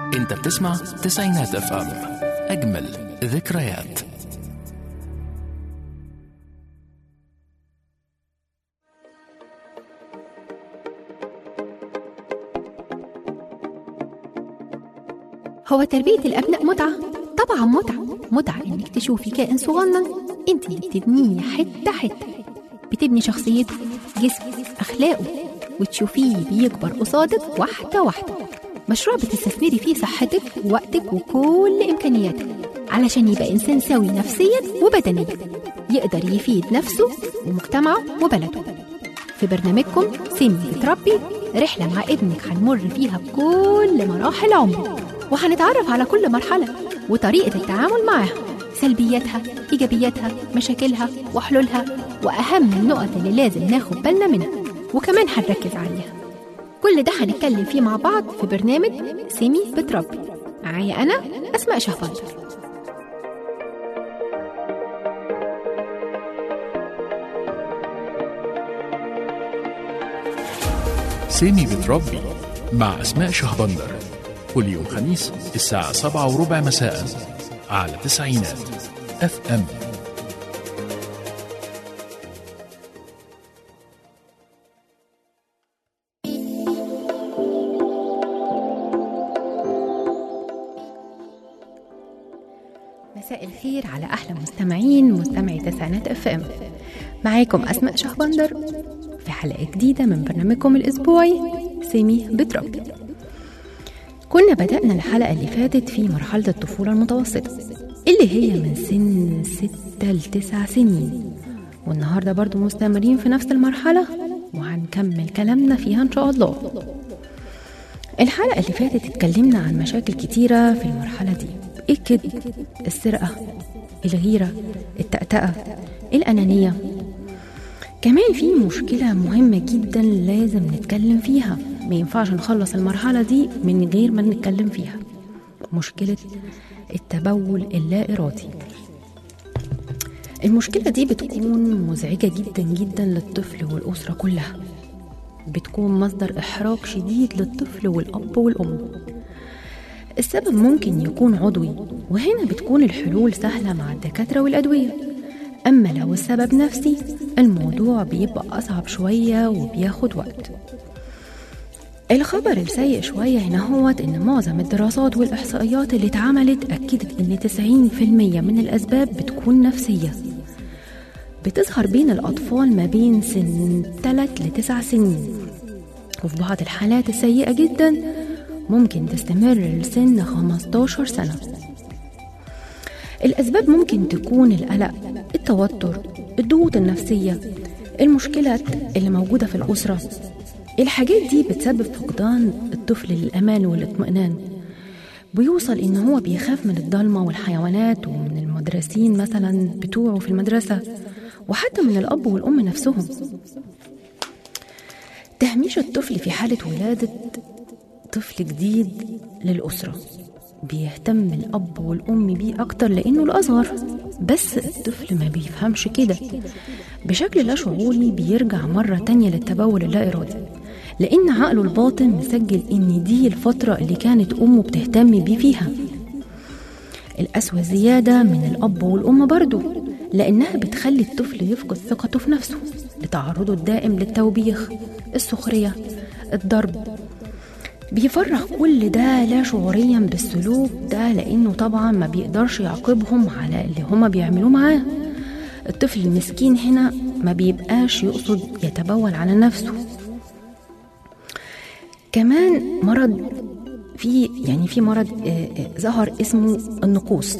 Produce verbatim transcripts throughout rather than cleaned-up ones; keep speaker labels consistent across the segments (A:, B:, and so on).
A: انت بتسمع تسعينات اف ام، اجمل ذكريات.
B: هو تربية الأبناء متعة؟ طبعا متعة. متعة إنك تشوفي كائن صغنن أنت اللي بتبنيه حتة حتة، بتبني شخصيته، جسمه، أخلاقه، وتشوفيه بيكبر قصادك واحدة واحدة. مشروع بتستثمري فيه صحتك ووقتك وكل إمكانياتك علشان يبقى إنسان سوي نفسيا وبدنيا، يقدر يفيد نفسه ومجتمعه وبلده. في برنامجكم سيمي بتربي، رحلة مع ابنك هنمر فيها بكل مراحل عمره، وهنتعرف على كل مرحلة وطريقة التعامل معها، سلبياتها، إيجابياتها، مشاكلها وحلولها، وأهم النقط اللي لازم ناخد بالنا منها وكمان هنركز عليها. كل ده هنتكلم فيه مع بعض في برنامج سيمي بتربي. معايا أنا أسماء شهبندر.
A: سيمي بتربي مع أسماء شهبندر، كل يوم خميس الساعة سبعة وربع مساء على تسعينات اف ام.
B: مساء الخير على أحلى مستمعين، مستمعي تسعينات اف ام. معاكم أسماء شهبندر في حلقة جديدة من برنامجكم الأسبوعي سيمي بتربي. كنا بدأنا الحلقة اللي فاتت في مرحلة الطفولة المتوسطة اللي هي من سن ستة لتسع سنين، والنهاردة برضو مستمرين في نفس المرحلة وهنكمل كلامنا فيها إن شاء الله. الحلقة اللي فاتت اتكلمنا عن مشاكل كتيرة في المرحلة دي: الكذب، السرقة، الغيرة، التأتأة، الأنانية. كمان في مشكلة مهمة جدا لازم نتكلم فيها، ما ينفعش نخلص المرحلة دي من غير ما نتكلم فيها: مشكلة التبول اللا إرادي. المشكلة دي بتكون مزعجة جدا جدا للطفل والأسرة كلها، بتكون مصدر إحراج شديد للطفل والأب والأم. السبب ممكن يكون عضوي، وهنا بتكون الحلول سهلة مع الدكاترة والأدوية. أما لو السبب نفسي الموضوع بيبقى أصعب شوية وبياخد وقت. الخبر السيء شوية هنا هو إن معظم الدراسات والإحصائيات اللي اتعملت أكدت إن تسعين في المية من الأسباب بتكون نفسية، بتظهر بين الأطفال ما بين سن ثلاث لتسع سنين، وفي بعض الحالات السيئة جدا ممكن تستمر لسن خمستاشر سنة. الأسباب ممكن تكون القلق، التوتر، الضغوط النفسية، المشكلات اللي موجودة في الأسرة. الحاجات دي بتسبب فقدان الطفل للأمان والاطمئنان، بيوصل إن هو بيخاف من الضلمة والحيوانات ومن المدرسين مثلا بتوعه في المدرسة، وحتى من الأب والأم نفسهم. تهميش الطفل في حالة ولادة طفل جديد للأسرة، بيهتم الأب والأم بيه أكتر لأنه الأصغر، بس الطفل ما بيفهمش كده. بشكل لا شعوري بيرجع مرة تانية للتبول اللا إرادي، لأن عقله الباطن مسجل إن دي الفترة اللي كانت أمه بتهتم بيه فيها. الأسوأ زيادة من الأب والأم برضو، لأنها بتخلي الطفل يفقد ثقته في نفسه لتعرضه الدائم للتوبيخ، السخرية، الضرب. بيفرغ كل ده لا شعوريا بالسلوك ده، لأنه طبعا ما بيقدرش يعاقبهم على اللي هما بيعملوه معاه. الطفل المسكين هنا ما بيبقاش يقصد يتبول على نفسه. كمان مرض في يعني في مرض ظهر اسمه النقوص،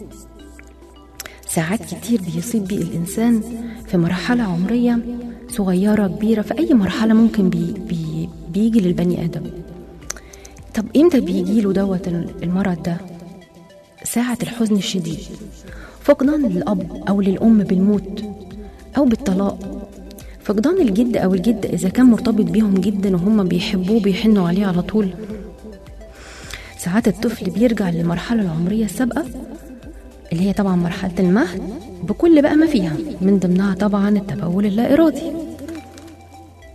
B: ساعات كتير بيصيب بيه الإنسان في مرحلة عمرية صغيرة كبيرة، في أي مرحلة ممكن بي بي بيجي للبني آدم. طب إمتى بيجيله دوت المرض ده؟ ساعة الحزن الشديد، فقدان للأب أو للأم بالموت أو بالطلاق، فقدان الجد أو الجد إذا كان مرتبط بيهم جدا وهم بيحبوه بيحنوا عليه على طول. ساعات الطفل بيرجع للمرحلة العمرية السابقة اللي هي طبعا مرحلة المهد بكل بقى ما فيها، من ضمنها طبعا التبول اللا إرادي.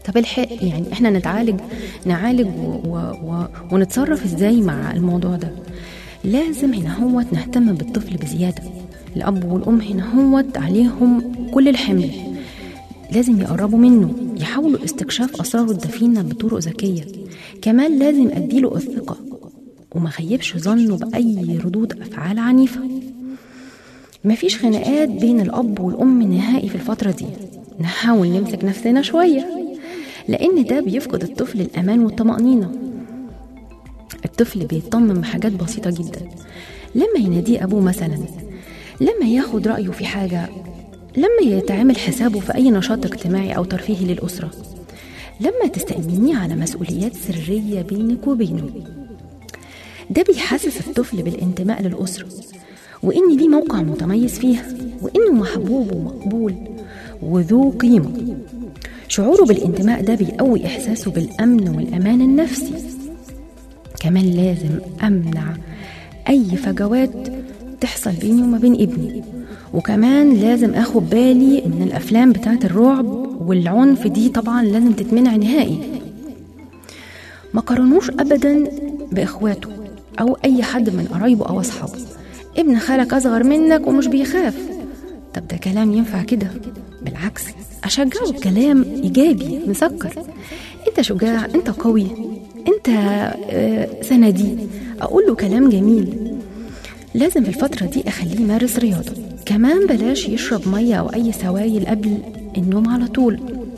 C: طب الحق يعني احنا نتعالج نعالج و... و... و... ونتصرف ازاي مع الموضوع ده؟ لازم هنا هو نهتم بالطفل بزيادة. الأب والأم هنا هو عليهم كل الحمل، لازم يقربوا منه، يحاولوا استكشاف أسراره الدفينة بطرق ذكية. كمان لازم أديله الثقة وما خيبش ظنه بأي ردود أفعال عنيفة. مفيش خناقات بين الأب والأم نهائي في الفترة دي. نحاول نمسك نفسنا شوية، لأن ده بيفقد الطفل الأمان والطمأنينة. الطفل بيطمن بحاجات بسيطة جدا، لما يناديه أبوه مثلا، لما ياخد رأيه في حاجة، لما يتعمل حسابه في أي نشاط اجتماعي أو ترفيهي للأسرة، لما تستأمنيه على مسؤوليات سرية بينك وبينه. ده بيحسس الطفل بالانتماء للأسرة، وإن دي موقع متميز فيها، وإنه محبوب ومقبول وذو قيمة. شعوره بالانتماء ده بيقوي إحساسه بالأمن والأمان النفسي. كمان لازم أمنع أي فجوات تحصل بيني وما بين ابني، وكمان لازم أخد بالي من الأفلام بتاعت الرعب والعنف دي، طبعا لازم تتمنع نهائي. ما قارنوش أبدا بإخواته أو أي حد من قرايبه أو أصحابه. ابن خالك أصغر منك ومش بيخاف، طب ده كلام ينفع كده؟ بالعكس، أشجعه بكلام إيجابي مسكر. أنت شجاع، أنت قوي، أنت سندي. أقول له كلام جميل. لازم في الفترة دي أخليه يمارس رياضة. كمان بلاش يشرب مية أو أي سوائل قبل النوم على طول،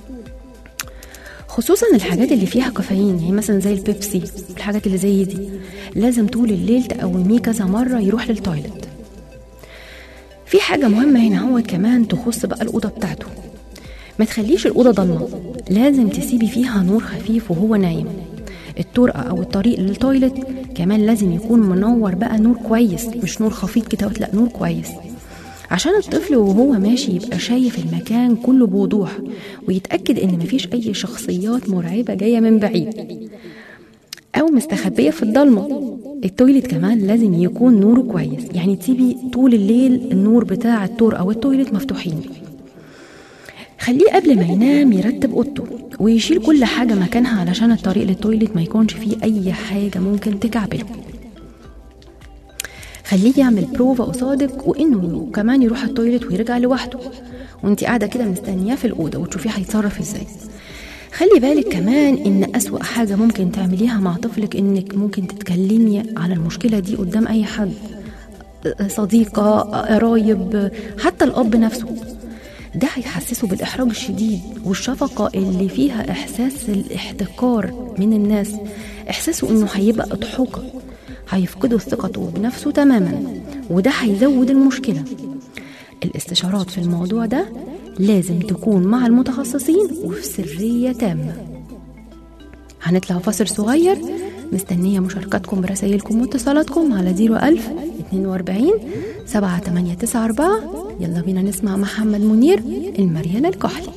C: خصوصا الحاجات اللي فيها كافيين، يعني مثلا زي البيبسي، الحاجات اللي زي دي لازم طول الليل تقوميه كذا مرة يروح للتويلت. في حاجة مهمة هنا هو كمان تخص بقى الأوضة بتاعته. ما تخليش الأوضة ضلمة، لازم تسيبي فيها نور خفيف وهو نايم. الطرقة أو الطريق للتويلت كمان لازم يكون منور بقى، نور كويس، مش نور خفيف كده، لا نور كويس، عشان الطفل وهو ماشي يبقى شايف المكان كله بوضوح، ويتأكد ان مفيش اي شخصيات مرعبة جاية من بعيد او مستخبية في الضلمة. التويلت كمان لازم يكون نوره كويس، يعني تسيبي طول الليل النور بتاع الطرقة او التويلت مفتوحين. خليه قبل ما ينام يرتب اوضته ويشيل كل حاجة مكانها، علشان الطريق للتويلت ما يكونش فيه اي حاجة ممكن تكعبله. خليه يعمل بروفا قصادك، وانه كمان يروح التويلت ويرجع لوحده، وانت قاعده كده مستنياه في الاوضه وتشوفيه هيتصرف ازاي. خلي بالك كمان ان اسوأ حاجه ممكن تعمليها مع طفلك انك ممكن تتكلمي على المشكله دي قدام اي حد، صديقه، قرايب، حتى الاب نفسه. ده هيحسسه بالاحراج الشديد والشفقه اللي فيها احساس الاحتكار من الناس، احساسه انه هيبقى اضحوكه، هيفقدوا ثقته بنفسه تماما، وده هيزود المشكلة. الاستشارات في الموضوع ده لازم تكون مع المتخصصين وفي سرية تامة. هنطلع فاصل صغير، مستنية مشاركاتكم برسائلكم واتصالاتكم على زيرو ألف اتنين واربعين سبعة تمانية تسعة أربعة. يلا بينا نسمع محمد منير، المريالة الكحلي.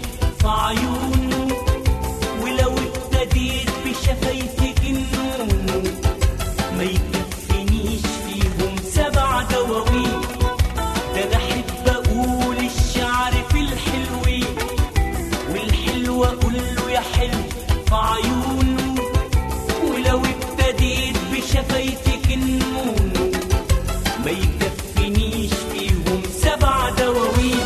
D: عيونه، ولو ابتديت بشفايفك النون ما يكفينيش فيهم سبع دواوين. ده انا احب اقول الشعر في الحلوين، والحلو اقول له يا حلو في عيونه، ولو ابتديت بشفايفك النون ما يكفينيش فيهم سبع دواوين.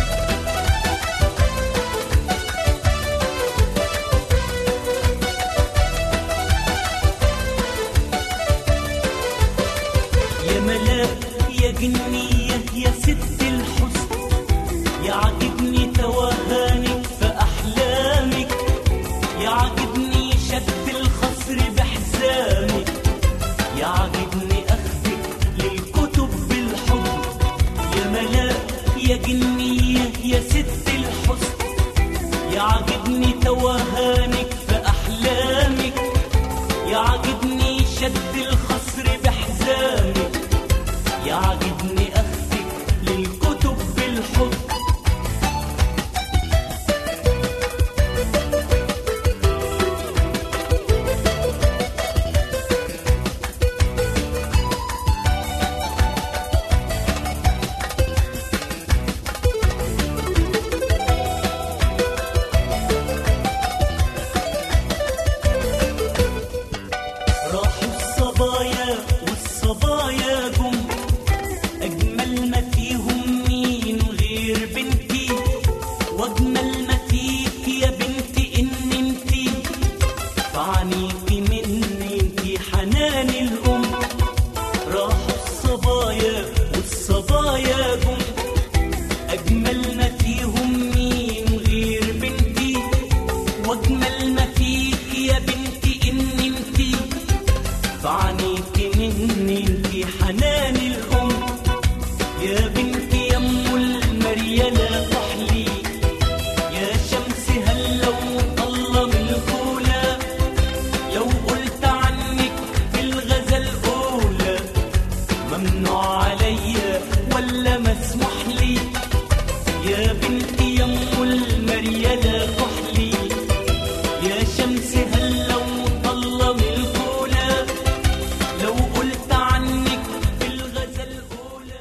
D: يا ملاك يا جنية يا ست الحسن، يعجبني توهانك في أحلامك، يعجبني شد الخصر بحزامك، يعجبني أخذك للكتب بالحب. يا ملاك يا جنية يا ست الحسن، يعجبني توهانك في أحلامك، يعجبني شد الخصر بحزامك، يعجبني أخذك للكتب بالحب. راحوا الصبايا والصبايا جم، أجمل ما فيهم مين غير بنتي، وأجمل ما فيك يا بنتي إن انتي فعنيكي مني انتي حنان الأم. راحوا الصبايا والصبايا جم، أجمل ما فيهم مين غير بنتي، وأجمل ما فيك يا بنتي إن انتي فعنيكي مني انتي حنان الأم. يا بنتي يا أم المريالة كحلي، يا شمس هلا وطلة من الأولى، لو قلت عنك في الغزل أولى ممنوع عليا ولا مسموح لي. يا بنتي يا أم المريالة كحلي، يا شمس هلا وطلة من الأولى، لو قلت عنك في الغزل أولى.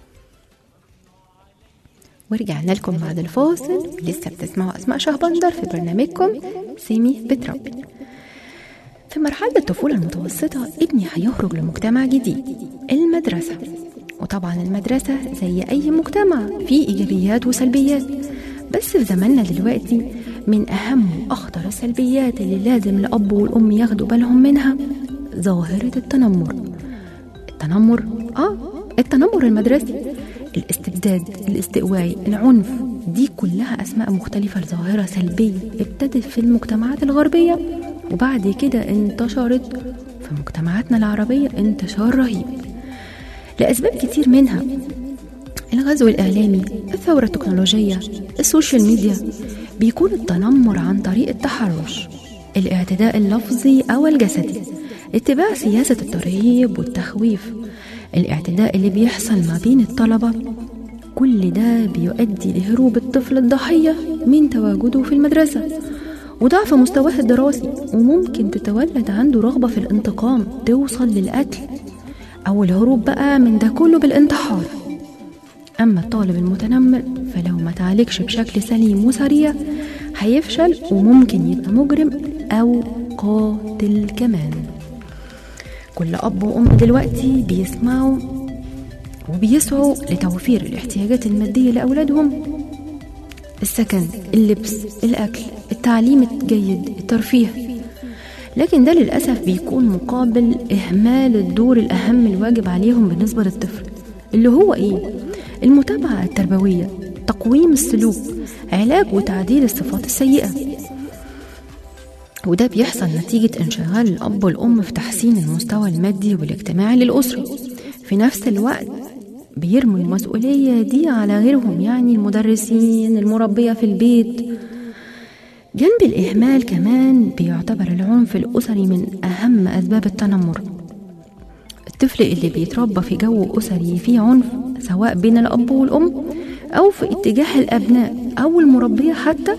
C: ورجعنا لكم بعد الفاصل، لسه بتسمعوا أسماء شهبندر في برنامجكم سيمي بتربي. في مرحلة الطفولة المتوسطة ابني هيخرج لمجتمع جديد، المدرسة. وطبعا المدرسة زي أي مجتمع فيه إيجابيات وسلبيات، بس في زماننا دلوقتي من أهم وأخطر السلبيات اللي لازم الأب والأم ياخدوا بالهم منها ظاهرة التنمر. التنمر آه التنمر المدرسي، الاستبداد، الاستقواء، العنف، دي كلها أسماء مختلفة لظاهرة سلبية ابتدت في المجتمعات الغربية وبعد كده انتشرت في مجتمعاتنا العربية انتشار رهيب لأسباب كتير، منها الغزو الإعلامي، الثورة التكنولوجية، السوشيال ميديا. بيكون التنمر عن طريق التحرش، الاعتداء اللفظي أو الجسدي، اتباع سياسة الترهيب والتخويف، الاعتداء اللي بيحصل ما بين الطلبة. كل ده بيؤدي لهروب الطفل الضحية من تواجده في المدرسة وضعف مستواه الدراسي، وممكن تتولد عنده رغبة في الانتقام توصل للقتل أو الهروب بقى من ده كله بالانتحار. أما الطالب المتنمر فلو ما تعالجش بشكل سليم وسريع هيفشل وممكن يبقى مجرم أو قاتل كمان. كل أب وأم دلوقتي بيسمعوا وبيسعوا لتوفير الاحتياجات المادية لأولادهم، السكن، اللبس، الأكل، التعليم الجيد، الترفيه، لكن ده للأسف بيكون مقابل إهمال الدور الأهم الواجب عليهم بالنسبة للطفل، اللي هو إيه؟ المتابعة التربوية، تقويم السلوك، علاج وتعديل الصفات السيئة. وده بيحصل نتيجة انشغال الأب والأم في تحسين المستوى المادي والاجتماعي للأسرة. في نفس الوقت بيرموا المسؤولية دي على غيرهم، يعني المدرسين، المربية في البيت. جنب الإهمال كمان بيعتبر العنف الأسري من أهم أسباب التنمر. الطفل اللي بيتربى في جو أسري فيه عنف سواء بين الأب والأم أو في اتجاه الأبناء أو المربية حتى،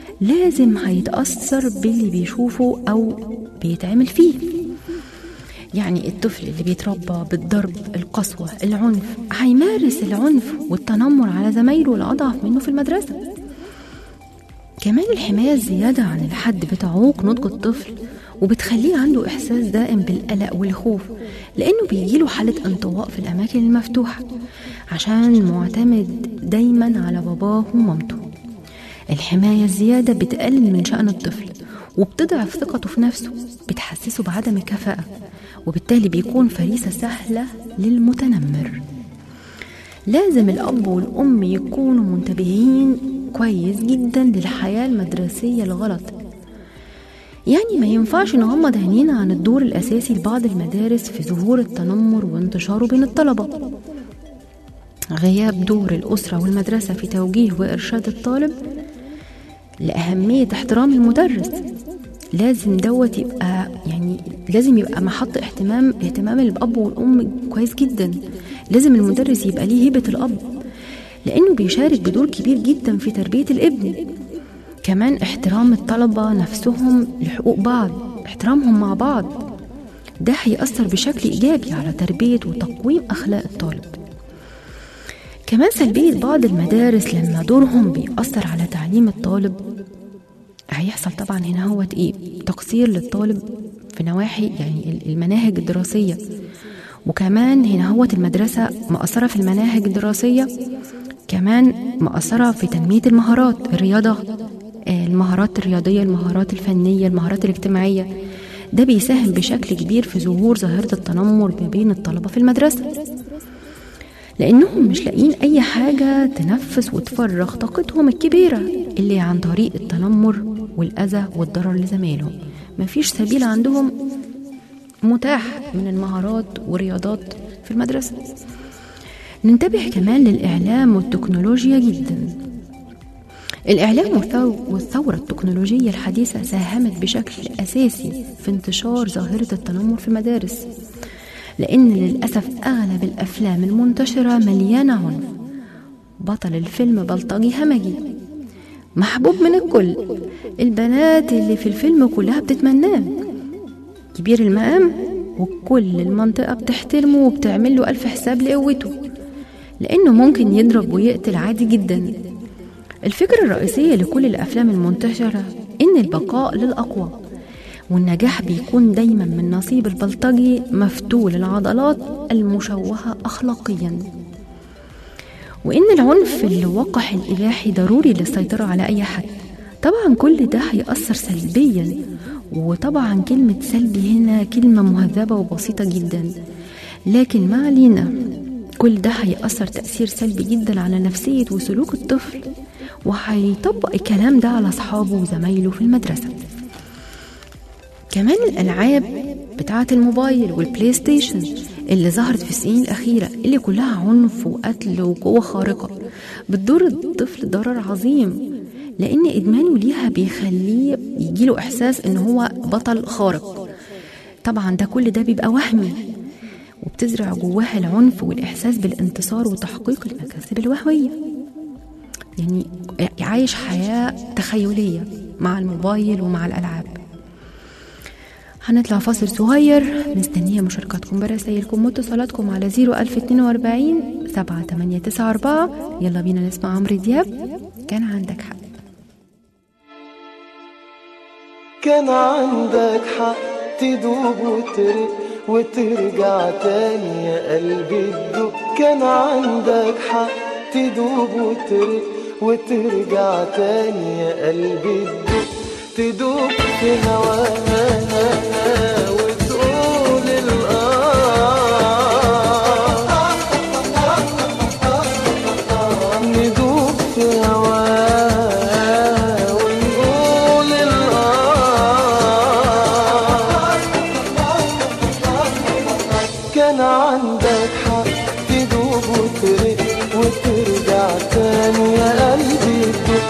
C: لازم هيتأثر باللي بيشوفه أو بيتعمل فيه. يعني الطفل اللي بيتربى بالضرب، القسوة، العنف، هيمارس العنف والتنمر على زمايله الأضعف منه في المدرسة. كمان الحماية الزيادة عن الحد بتعوق نضج الطفل وبتخليه عنده إحساس دائم بالقلق والخوف، لأنه بيجيله حالة انطواء في الأماكن المفتوحة عشان معتمد دايما على باباه ومامته. الحماية الزيادة بتقلل من شأن الطفل وبتضعف ثقته في نفسه، بتحسسه بعدم الكفاءة، وبالتالي بيكون فريسة سهلة للمتنمر. لازم الأب والأم يكونوا منتبهين كويس جدا للحياة المدرسية الغلط. يعني ما ينفعش نغمض عينينا عن الدور الأساسي لبعض المدارس في ظهور التنمر وانتشاره بين الطلبة. غياب دور الأسرة والمدرسة في توجيه وإرشاد الطالب لأهمية احترام المدرس. لازم دوت يبقى يعني لازم يبقى محط اهتمام اهتمام الأب والأم كويس جدا. لازم المدرس يبقى ليه هيبة الأب، لأنه بيشارك بدور كبير جدا في تربية الابن. كمان احترام الطلبة نفسهم لحقوق بعض، احترامهم مع بعض، ده هيأثر بشكل إيجابي على تربية وتقويم أخلاق الطالب. كمان سلبية بعض المدارس لما دورهم بيأثر على تعليم الطالب، هيحصل طبعا هنا هو ايه تقصير للطالب في نواحي يعني المناهج الدراسية. وكمان هنا هو المدرسة مقصرة في المناهج الدراسية، كمان مقصرة في تنمية المهارات، الرياضة، المهارات الرياضية، المهارات الفنية، المهارات الاجتماعية. ده بيساهم بشكل كبير في ظهور ظاهرة التنمر ما بين الطلبة في المدرسة، لأنهم مش لاقين أي حاجة تنفس وتفرغ طاقتهم الكبيرة اللي عن طريق التنمر والأذى والضرر لزمايلهم. مفيش سبيل عندهم متاح من المهارات والرياضات في المدرسة. ننتبه كمان للإعلام والتكنولوجيا جدا. الإعلام والثورة التكنولوجية الحديثة ساهمت بشكل أساسي في انتشار ظاهرة التنمر في المدارس، لأن للأسف أغلب الأفلام المنتشرة مليانة عنف. بطل الفيلم بلطجي همجي محبوب من الكل، البنات اللي في الفيلم كلها بتتمناه، كبير المقام وكل المنطقة بتحترمه وبتعمل له ألف حساب لقوته، لأنه ممكن يضرب ويقتل عادي جدا. الفكرة الرئيسية لكل الأفلام المنتشرة إن البقاء للأقوى، والنجاح بيكون دايما من نصيب البلطجي مفتول العضلات المشوهة أخلاقيا، وإن العنف اللقاح الإباحي ضروري للسيطرة على أي حد. طبعا كل ده هيأثر سلبيا، وطبعا كلمة سلبي هنا كلمة مهذبة وبسيطة جدا، لكن ما علينا، كل ده هيأثر تأثير سلبي جدا على نفسية وسلوك الطفل، وهيطبق الكلام ده على أصحابه وزمايله في المدرسة. كمان الألعاب بتاعة الموبايل والبلاي ستيشن اللي ظهرت في السنين الأخيرة اللي كلها عنف وقتل وقوة خارقة بتضر الطفل ضرر عظيم، لأن إدمانه ليها بيخليه يجيله إحساس إن هو بطل خارق. طبعا ده كل ده بيبقى وهمي، وبتزرع جواها العنف والإحساس بالانتصار وتحقيق المكاسب الوهمية. يعني عايش حياة تخيلية مع الموبايل ومع الألعاب. هنطلع فاصل صغير، مستنية مشاركاتكم برسائلكم واتصالاتكم على زيرو ألف اتنين وأربعين سبعة تمانية تسعة أربعة. يلا بينا نسمع عمرو دياب، كان عندك حق.
E: كان عندك حق تدوب وترق وترجع تاني يا قلبي تدوب. كان عندك حق تدوب وترق وترجع تاني يا قلبي تدوب. تدوب في هواها وتقول الآه، ندوب في هواها ونقول الآه. كان عندك حق تدوب وترق وترجع تاني يا قلبي تدوب.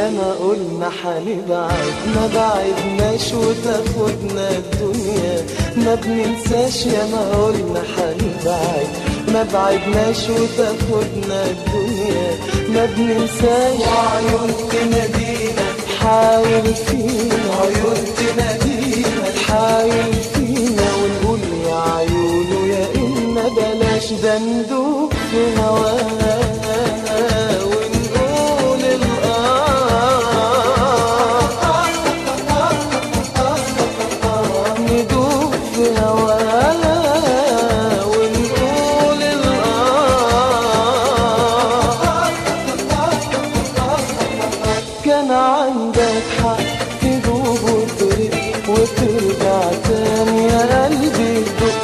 E: ياما قلنا حنبعد ما بعدناش وتاخدنا الدنيا ما بننساش ياما قلنا حنبعد ما بعدناش وتاخدنا الدنيا ما بننساش وعيون تنادينا تحايل فينا عيون تنادينا تحايل فينا ونقول يا عيونه يا إما بلاش ده ندوب في هواها ونقول الآه ندوب في هواها ونقول الآه كان عندك حق تدوب وترق وترجع تاني يا قلبي تدق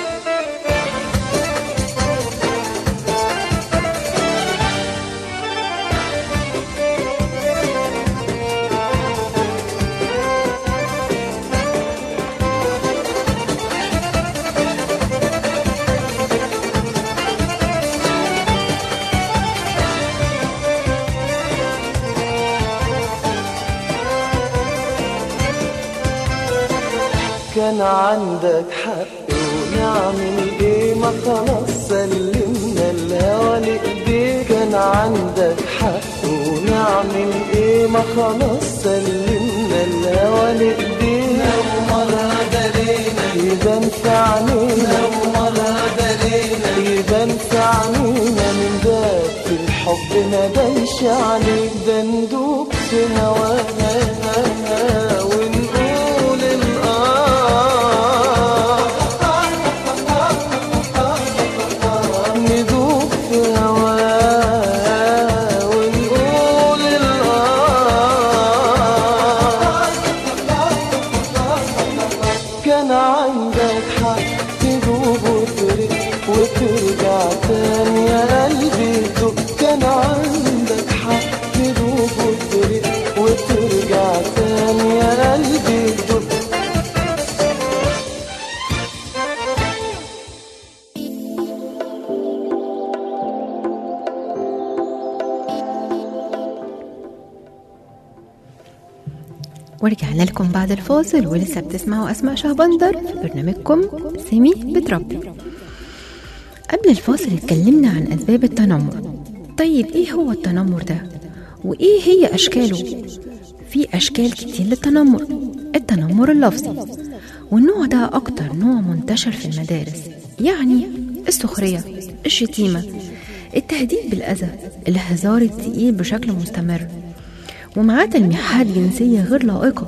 E: كان عندك حق ونعمل ايه ما خلاص سلمنا الهوى لإيديك كان عندك حق ونعمل ايه ما خلاص سلمنا الهوى لإيديك لو مرة درينا يبان في عينينا لو مرة درينا يبان في عينينا من باب في الحب ما بانش عليك ده ندوب في هواها ونقول الآه ندوب في هواها ونقول الآه كان عندك حق تدوب وترق وترجع تاني يا قلبي دق كان عندك حق تدوب وترق وترجع تاني يا قلبي دق
B: ورجعنا لكم بعد الفاصل ولسه بتسمعوا أسماء شهبندر في برنامجكم سامي بتربي. قبل الفاصل اتكلمنا عن أسباب التنمر. طيب إيه هو التنمر ده؟ وإيه هي أشكاله؟ في أشكال كتير للتنمر. التنمر اللفظي والنوع ده أكتر نوع منتشر في المدارس، يعني السخرية، الشتيمة، التهديد بالأذى، الهزار التقيل بشكل مستمر، ومعاه تلميحات جنسية غير لائقة.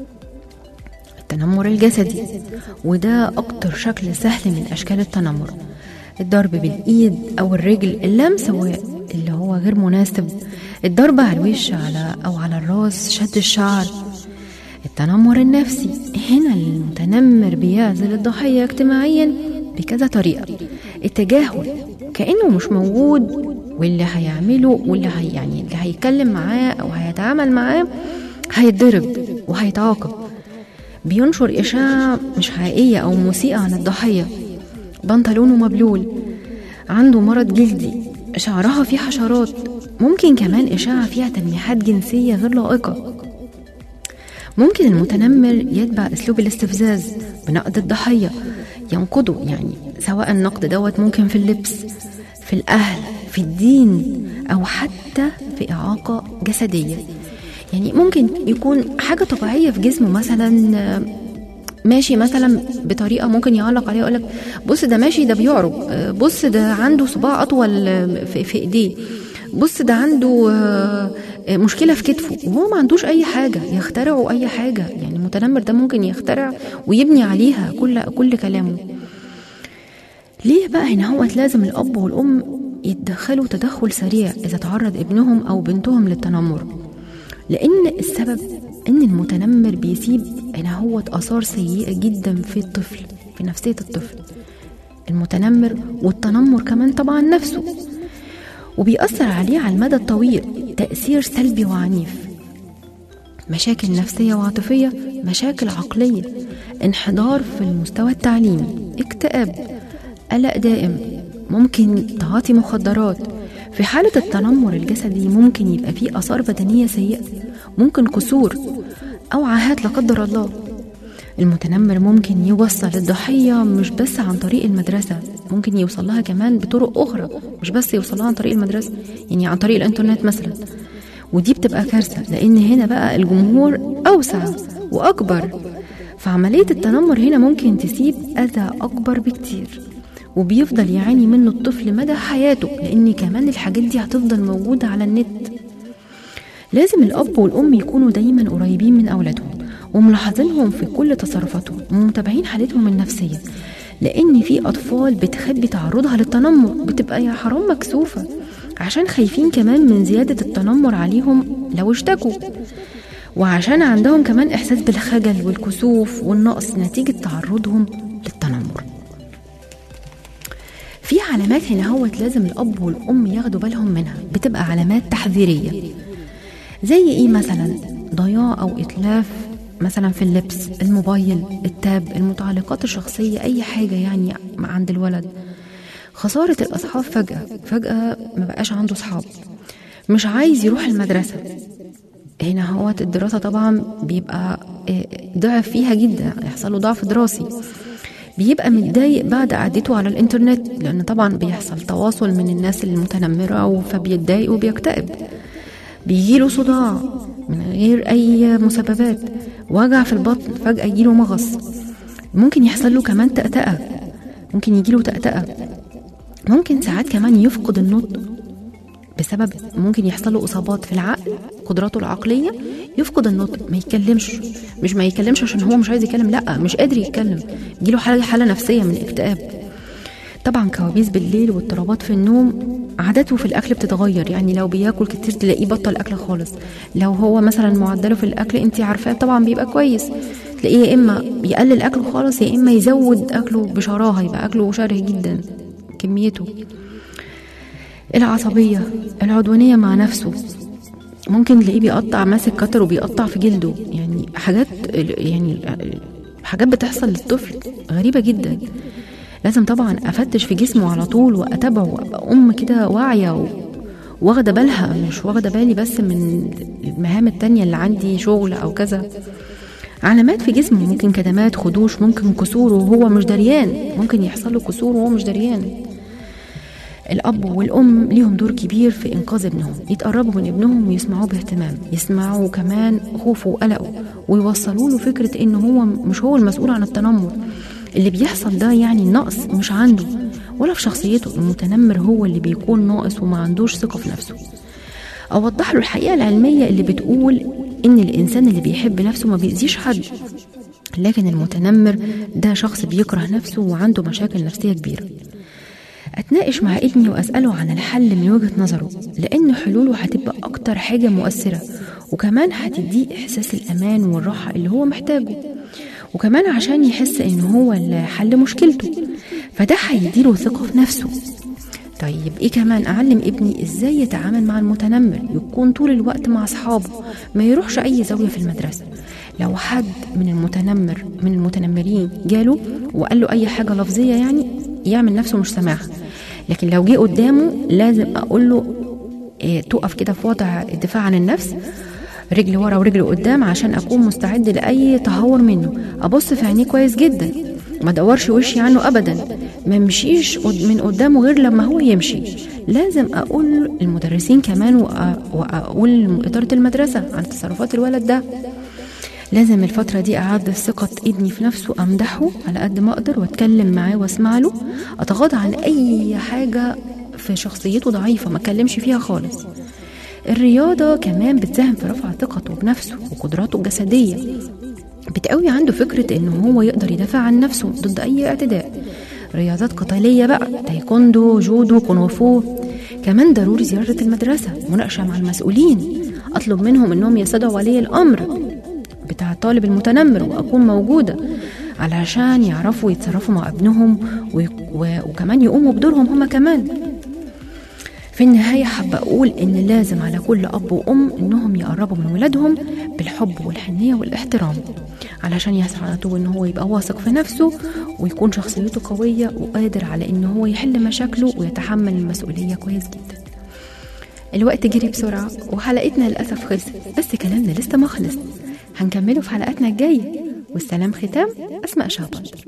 B: التنمر الجسدي وده أكتر شكل سهل من أشكال التنمر، الضرب بالإيد أو الرجل، اللمس اللي هو غير مناسب، الضرب على الوش على أو على الراس، شد الشعر. التنمر النفسي هنا المتنمر بيعزل الضحية اجتماعيا بكذا طريقة. التجاهل كأنه مش موجود، واللي هيعمله واللي هي يعني اللي هيتكلم معاه أو هيتعامل معاه هيتضرب وهيتعاقب. بينشر إشاعة مش حقيقية أو مسيئة عن الضحية، بنطلونه مبلول، عنده مرض جلدي، شعرها فيه حشرات، ممكن كمان إشاعة فيها تلميحات جنسية غير لائقة. ممكن المتنمر يتبع أسلوب الاستفزاز بنقد الضحية، ينقده، يعني سواء النقد دوت ممكن في اللبس، في الأهل، في الدين، أو حتى في إعاقة جسدية. يعني ممكن يكون حاجة طبيعية في جسمه، مثلا ماشي مثلا بطريقة ممكن يعلق عليه يقولك بص ده ماشي ده بيعرج، بص ده عنده صباع أطول في إيديه، بص ده عنده مشكلة في كتفه، وهو ما عندوش أي حاجة، يخترعوا أي حاجة. يعني المتنمر ده ممكن يخترع ويبني عليها كل كل كلامه. ليه بقى هنا هو لازم الأب والأم يتدخلوا تدخل سريع إذا تعرض ابنهم أو بنتهم للتنمر؟ لأن السبب إن المتنمر بيسيب هنا هو آثار سيئة جدا في الطفل، في نفسية الطفل المتنمر، والتنمر كمان طبعا نفسه، وبيأثر عليه على المدى الطويل تأثير سلبي وعنيف. مشاكل نفسية وعاطفية، مشاكل عقلية، انحدار في المستوى التعليمي، اكتئاب، قلق دائم، ممكن تعاطي مخدرات،
C: في حالة التنمر الجسدي ممكن يبقى فيه آثار بدنية سيئة، ممكن كسور أو عاهات لا قدر الله. المتنمر ممكن يوصل الضحية مش بس عن طريق المدرسة، ممكن يوصل لها كمان بطرق أخرى، مش بس يوصل لها عن طريق المدرسة، يعني عن طريق الإنترنت مثلا، ودي بتبقى كارثة لأن هنا بقى الجمهور أوسع وأكبر، فعملية التنمر هنا ممكن تسيب أذى أكبر بكتير وبيفضل يعاني منه الطفل مدى حياته، لأن كمان الحاجات دي هتفضل موجودة على النت. لازم الأب والأم يكونوا دايما قريبين من أولادهم وملاحظينهم في كل تصرفاتهم ومتابعين حالتهم النفسية، لأن في أطفال بتخبي تعرضها للتنمر، بتبقى يا حرام مكسوفة عشان خايفين كمان من زيادة التنمر عليهم لو اشتكوا، وعشان عندهم كمان إحساس بالخجل والكسوف والنقص نتيجة تعرضهم للتنمر. في علامات هنا هوت لازم الأب والأم ياخدوا بالهم منها، بتبقى علامات تحذيرية. زي إيه مثلا؟ ضياع أو إتلاف مثلا في اللبس، الموبايل، التاب، المتعلقات الشخصية، أي حاجة يعني عند الولد. خسارة الأصحاب فجأة فجأة ما بقاش عنده صحاب، مش عايز يروح المدرسة. هنا هو الدراسة طبعا بيبقى ضعف فيها جدا، يحصل له ضعف دراسي، بيبقى متضايق بعد قعدته على الانترنت، لأن طبعا بيحصل تواصل من الناس المتنمرة فبيتضايق وبيكتئب، بيجيله صداع من غير أي مسببات، وجع في البطن، فجأة يجيله مغص، ممكن يحصل له كمان تأتأة، ممكن يجيله تأتأة، ممكن ساعات كمان يفقد النطق بسبب، ممكن يحصل له إصابات في العقل، قدراته العقلية، يفقد النطق، ما يتكلمش، مش ما يتكلمش عشان هو مش عايز يتكلم، لا مش قادر يتكلم، يجيله حالة حالة نفسية من اكتئاب. طبعا كوابيس بالليل واضطرابات في النوم، عاداته في الأكل بتتغير، يعني لو بياكل كتير تلاقيه بطل أكل خالص، لو هو مثلا معدله في الأكل انت عارفاه طبعا بيبقى كويس، تلاقيه يا إما يقلل أكله خالص يا إما يزود أكله بشراهة، يبقى أكله شره جدا كميته. العصبية، العدوانية مع نفسه، ممكن تلاقيه بيقطع، ماسك كتر وبيقطع في جلده، يعني حاجات يعني حاجات بتحصل للطفل غريبة جدا. لازم طبعا أفتش في جسمه على طول وأتابعه، وأبقى أم كده واعية واخدة بالها، مش واخدة بالي بس من المهام التانية اللي عندي شغل أو كذا. علامات في جسمه، ممكن كدمات، خدوش، ممكن كسور وهو مش دريان، ممكن يحصل له كسور وهو مش دريان. الأب والأم ليهم دور كبير في إنقاذ ابنهم، يتقربوا من ابنهم ويسمعوه باهتمام، يسمعوا كمان خوفه وقلقه، ويوصلوا له فكرة إنه هو مش هو المسؤول عن التنمر، اللي بيحصل ده يعني النقص مش عنده ولا في شخصيته، المتنمر هو اللي بيكون ناقص وما عندوش ثقة في نفسه. أوضح له الحقيقة العلمية اللي بتقول إن الإنسان اللي بيحب نفسه ما بيأذيش حد، لكن المتنمر ده شخص بيكره نفسه وعنده مشاكل نفسية كبيرة. أتناقش مع ابني وأسأله عن الحل من وجهة نظره، لأن حلوله هتبقى أكتر حاجة مؤثرة، وكمان هتديه إحساس الأمان والراحة اللي هو محتاجه، وكمان عشان يحس إنه هو اللي حل مشكلته، فده هيديله ثقة في نفسه. طيب إيه كمان؟ أعلم ابني إزاي يتعامل مع المتنمر، يكون طول الوقت مع أصحابه، ما يروحش أي زاوية في المدرسة. لو حد من المتنمر من المتنمرين جاله وقال له أي حاجة لفظية يعني يعمل نفسه مش سامعها، لكن لو جه قدامه لازم أقول له إيه، تقف كده في وضع الدفاع عن النفس، رجل ورا ورجل قدام، عشان أكون مستعد لأي تهور منه، أبص في عينيه كويس جدا، ما دورش وشي عنه أبدا، ما مشيش من قدامه غير لما هو يمشي. لازم أقول المدرسين كمان وأقول إدارة المدرسة عن تصرفات الولد ده. لازم الفترة دي أعدل ثقة ابني في نفسه، أمدحه على قد ما أقدر وأتكلم معاه وأسمع له، أتغاضى عن أي حاجة في شخصيته ضعيفة ما أتكلمش فيها خالص. الرياضة كمان بتساهم في رفع ثقته بنفسه وقدراته الجسدية، بتقوي عنده فكرة إنه هو يقدر يدافع عن نفسه ضد أي اعتداء. رياضات قتالية بقى، تايكوندو، جودو، كونغفو. كمان ضروري زيارة المدرسة، مناقشة مع المسؤولين، أطلب منهم إنهم يستدعوا ولي الأمر بتاع الطالب المتنمر وأكون موجودة علشان يعرفوا يتصرفوا مع ابنهم وكمان يقوموا بدورهم هما كمان. في النهاية حابة أقول إن لازم على كل أب وأم إنهم يقربوا من ولادهم بالحب والحنية والاحترام، علشان يساعدوا إن هو يبقى واثق في نفسه ويكون شخصيته قوية وقادر على إن هو يحل مشاكله ويتحمل المسؤولية كويس جدا. الوقت جري بسرعة وحلقتنا للأسف خلصت، بس كلامنا لسه ما خلص، هنكمله في حلقاتنا الجاية. والسلام ختام، أسماء شهبندر.